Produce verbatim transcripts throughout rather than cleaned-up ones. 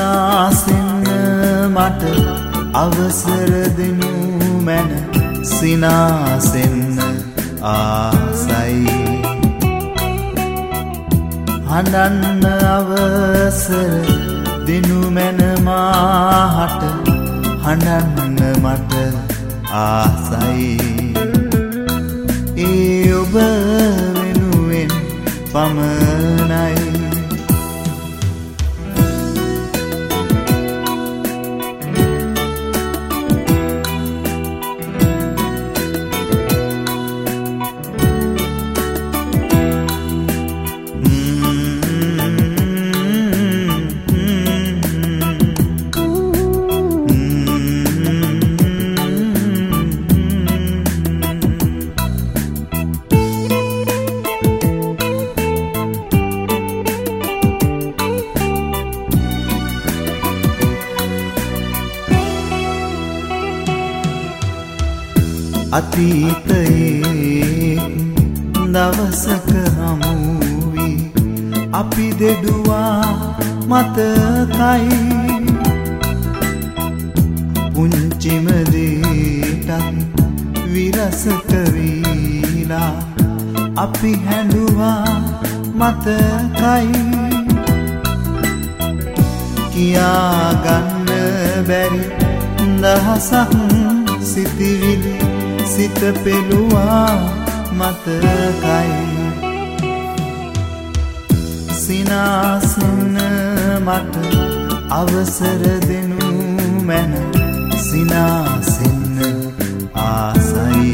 සිනාසෙන්න මට අවසර දෙනු මැන සිනාසෙන්න ආසයි හඬන්න අවසර දෙනු මැන මාහට හඬන්න මට ආසයි ඒ ඔබ වෙනුවෙන් පමණයි අතීතයේ දවසක හමුවී අපි දෙදුවා මතකයි පුංචිම දේටත් විරසක වීලා අපි හැඬුවා මතකයි කියාගන්න බැරි දහසක් සිතිවිලි සිත පෙළුවා මතකයි සිනාසෙන්න මට අවසර දෙනු මැන සිනාසෙන්න ආසයි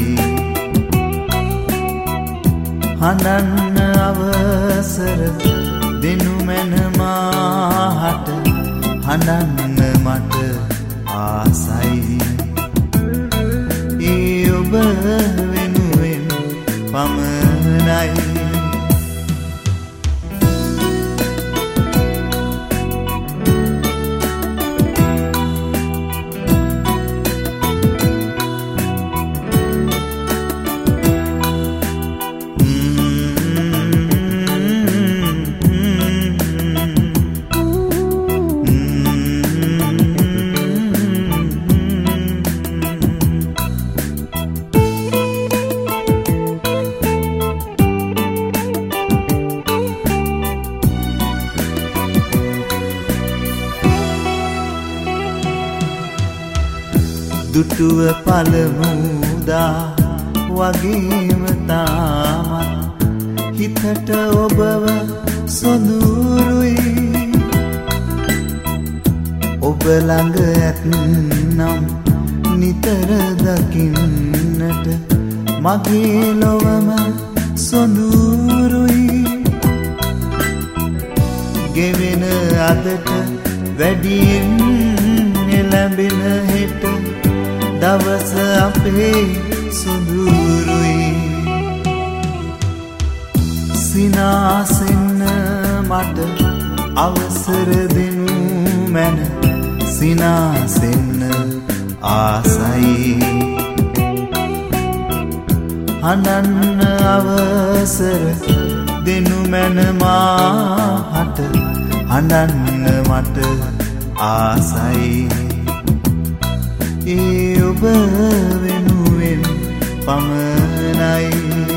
හඬන්න අවසර දෙනු මැන මාහට හඬන්න මට ආසයි ඔබ වෙනුවෙන් පමණයි දුටුව පළමුදා වගේම තාමත් හිතට ඔබව සොඳුරුයි ඔබ ළඟ ඇත්නම් නිතර දකින්නට මගේ ලොවම සොඳුරුයි ගෙවෙන අදට වැඩියෙන් එළඹෙන හෙට දවස අපේ සොඳුරුයි සිනාසෙන්න මට අවසර දෙනු මැන සිනාසෙන්න ආසයි හඬන්න අවසර දෙනු මැන මාහට හඬන්න මට ආසයි ඒ ඔබ වෙනුවෙන් පමණයි